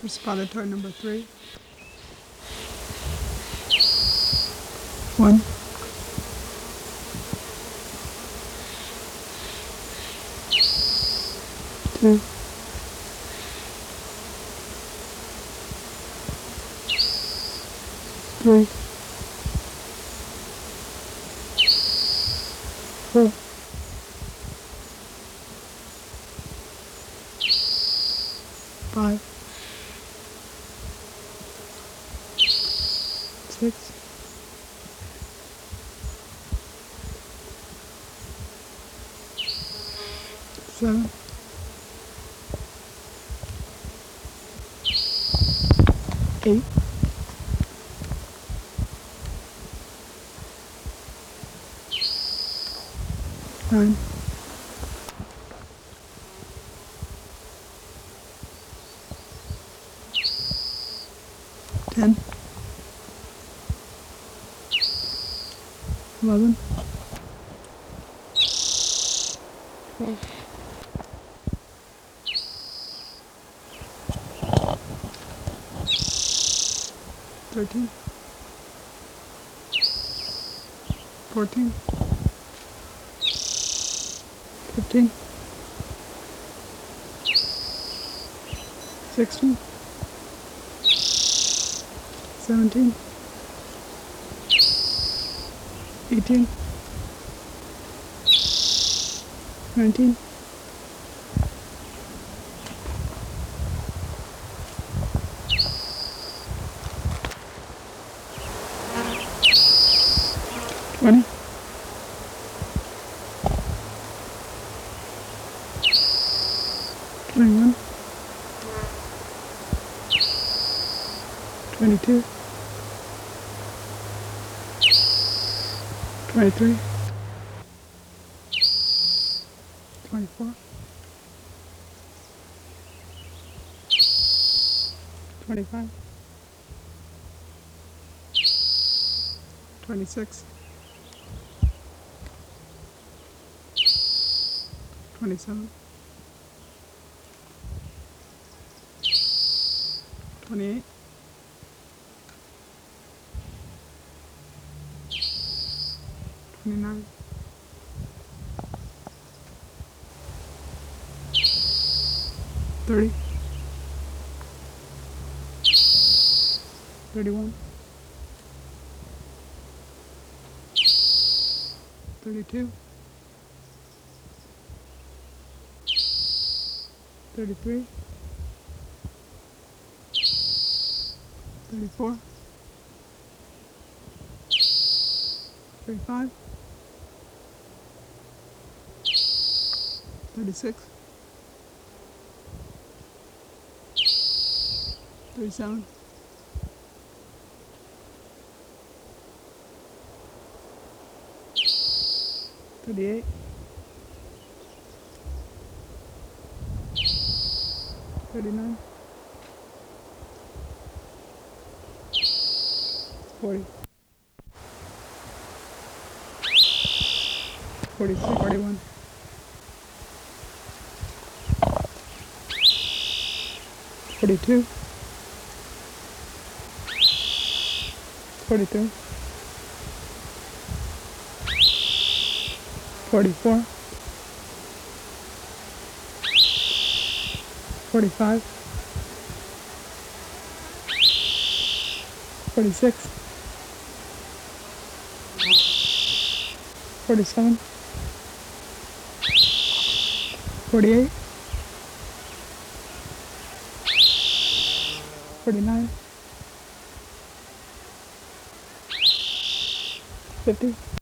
Spotted toy number 3. 1, 2, 3, 4, 5, 6, 7, 8, 9, 10, 11, 12, 13, 14, 15, 16, 17, 18, 19, 20, 21, 22, 23, 24, 25, 26, 27, 28, 29, 30, 31, 32, 33, 34, 35, 36, 37, 38, 39, 40, 42, 41, 42, 43, 44, 45, 46, 47, 48, 49, 50.